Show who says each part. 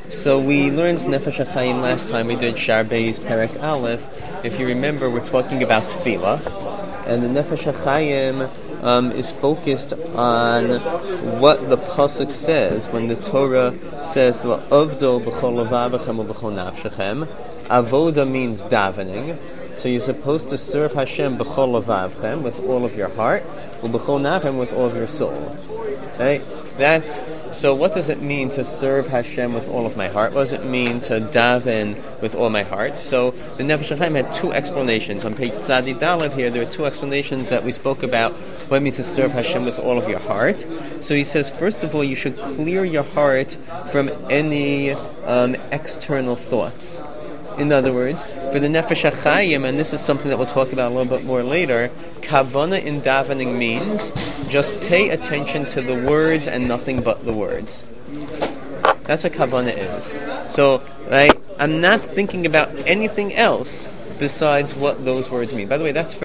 Speaker 1: So we learned Nefesh HaChaim last time. We did Sharbei's Perek Aleph. If you remember, we're talking about Tefillah, and the Nefesh HaChaim is focused on what the pasuk says when the Torah says "La'avdo b'chol levavechem u'b'chol nafshechem." Avoda means davening, so you're supposed to serve Hashem b'chol levavechem, with all of your heart, u'b'chol nafshem, with all of your soul. Right? So what does it mean to serve Hashem with all of my heart? What does it mean to daven with all my heart? So the Nefesh HaChaim had two explanations. On page Tzadi Daled here, there are two explanations that we spoke about what it means to serve Hashem with all of your heart. So he says, first of all, you should clear your heart from any external thoughts. In other words, for the Nefesh HaChaim, and this is something that we'll talk about a little bit more later, Kavana in davening means just pay attention to the words and nothing but the words. That's what Kavana is. So, right, I'm not thinking about anything else besides what those words mean. By the way, that's